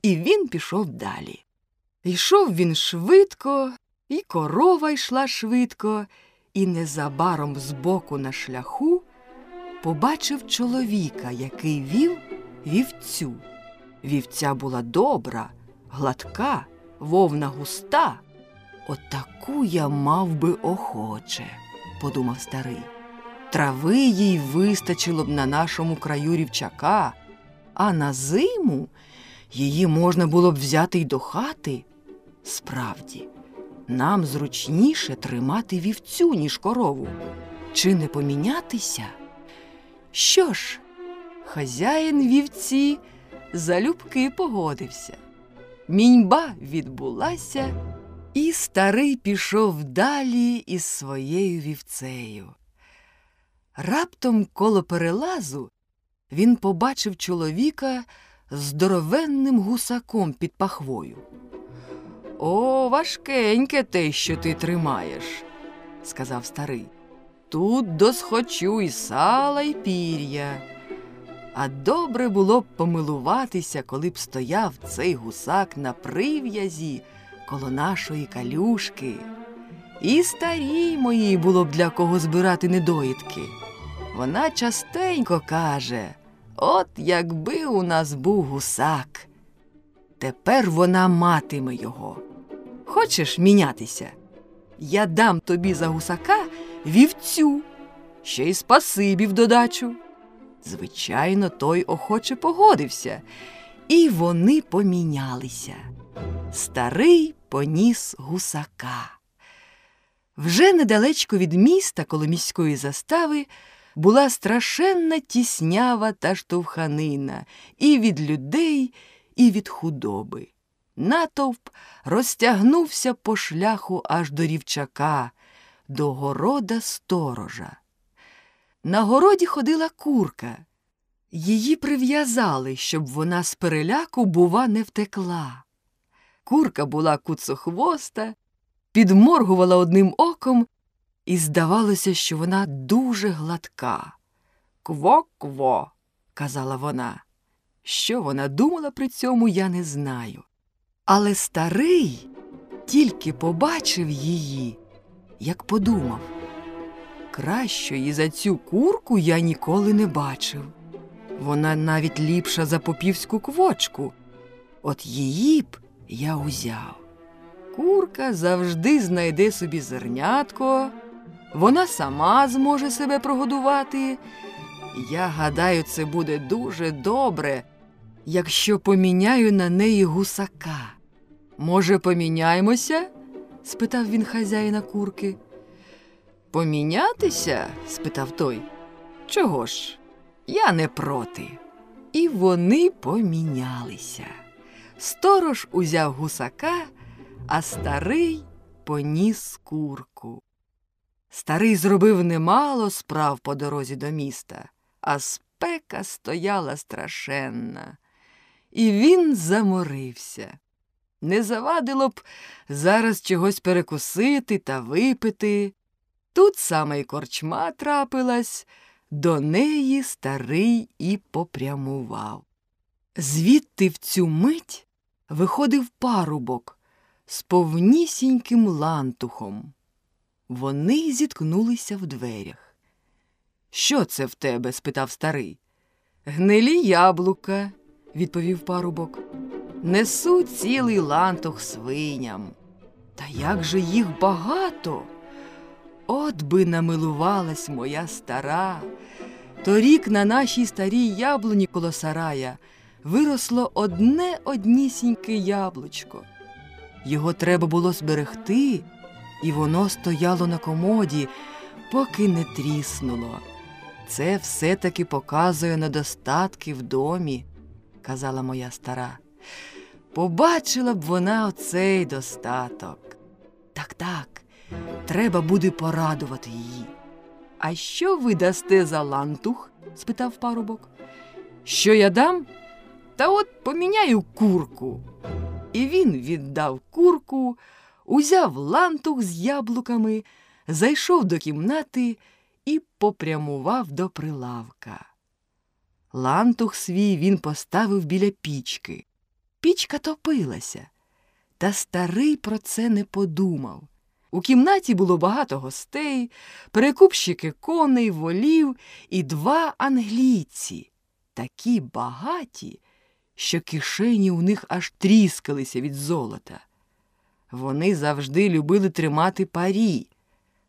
і він пішов далі. Йшов він швидко, і корова йшла швидко, і незабаром збоку на шляху побачив чоловіка, який вів вівцю. Вівця була добра, гладка, вовна густа. «Отаку я мав би охоче», – подумав старий. «Трави їй вистачило б на нашому краю рівчака, а на зиму її можна було б взяти й до хати. Справді, нам зручніше тримати вівцю, ніж корову. Чи не помінятися?» Що ж, хазяїн вівці залюбки погодився. Міньба відбулася, і старий пішов далі із своєю вівцею. Раптом коло перелазу він побачив чоловіка з здоровенним гусаком під пахвою. «О, важкеньке те, що ти тримаєш», – сказав старий. «Тут досхочу і сала, і пір'я. А добре було б помилуватися, коли б стояв цей гусак на прив'язі коло нашої калюшки. І старій моїй було б для кого збирати недоїдки. Вона частенько каже: от якби у нас був гусак. Тепер вона матиме його. Хочеш мінятися? Я дам тобі за гусака вівцю, ще й спасибі в додачу». Звичайно, той охоче погодився, і вони помінялися. Старий поніс гусака. Вже недалечко від міста, коло міської застави, була страшенна тіснява та штовханина і від людей, і від худоби. Натовп розтягнувся по шляху аж до рівчака, до города сторожа. На городі ходила курка. Її прив'язали, щоб вона з переляку, бува, не втекла. Курка була куцохвоста, підморгувала одним оком, і здавалося, що вона дуже гладка. «Кво-кво», – казала вона. Що вона думала при цьому, я не знаю. Але старий тільки побачив її, як подумав: кращої за цю курку я ніколи не бачив. Вона навіть ліпша за попівську квочку. От її б я узяв. Курка завжди знайде собі зернятко, вона сама зможе себе прогодувати. Я гадаю, це буде дуже добре, якщо поміняю на неї гусака. «Може, поміняємося?» – спитав він хазяїна курки. «Помінятися?» – спитав той. «Чого ж? Я не проти». І вони помінялися. Сторож узяв гусака, а старий поніс курку. Старий зробив немало справ по дорозі до міста, а спека стояла страшенна. І він заморився. Не завадило б зараз чогось перекусити та випити. Тут саме й корчма трапилась, до неї старий і попрямував. Звідти в цю мить виходив парубок з повнісіньким лантухом. Вони зіткнулися в дверях. «Що це в тебе?» – спитав старий. «Гнилі яблука», – відповів парубок. «Несу цілий лантух свиням». «Та як же їх багато! От би намилувалась моя стара! Торік на нашій старій яблуні коло сарая виросло однісіньке яблучко. Його треба було зберегти, і воно стояло на комоді, поки не тріснуло. Це все-таки показує недостатки в домі», – казала моя стара. «Побачила б вона оцей достаток. Так, треба буде порадувати її». «А що ви дасте за лантух?» – спитав парубок. «Що я дам? Та от поміняю курку». І він віддав курку, узяв лантух з яблуками, зайшов до кімнати і попрямував до прилавка. Лантух свій він поставив біля пічки. пічка топилася. Та старий про це не подумав. У кімнаті було багато гостей, перекупщики коней, волів і 2 англійці, такі багаті, що кишені у них аж тріскалися від золота. Вони завжди любили тримати парі,